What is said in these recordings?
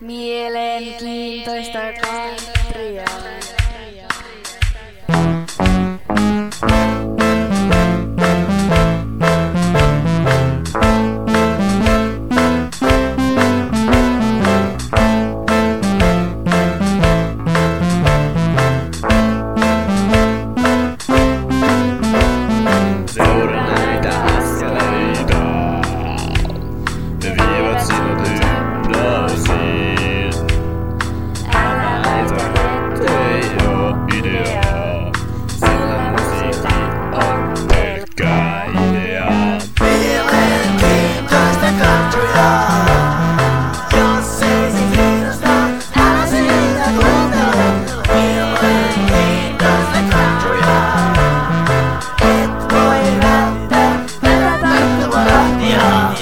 Mielenkiintoista countryä. Seuraa näitä askeleita, ne vievät sinut hypnoosiin. Älä laita, ettei oo ideaa, sillä musiikki on pelkkää ideaa. Mielenkiintoista countryä. Jos ei se kiinnosta, älä sitä kuuntele. Mielenkiintoista countryä. Et voi välttää tätä tarttuvaa rahtia.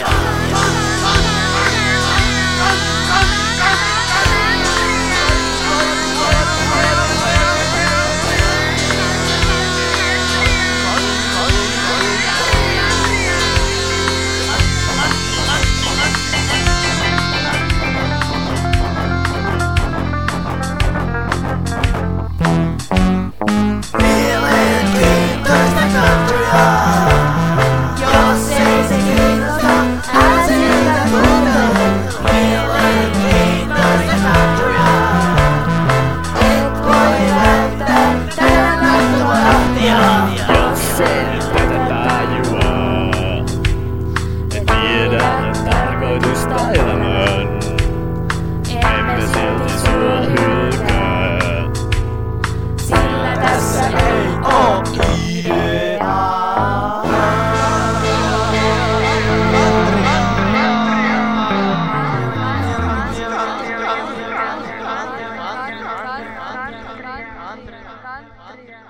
Mielenkiintoista countryä. Jos ei se kiinnosta, älä sitä kuuntele. Mielenkiintoista countryä. Et voi välttää tätä tarttuvaa rahtia. Jos et tätä tajuaa, et tiedä tarkoitusta elämään, emme silti sua hylkää. Sillä tässä ei oo ideaa. country.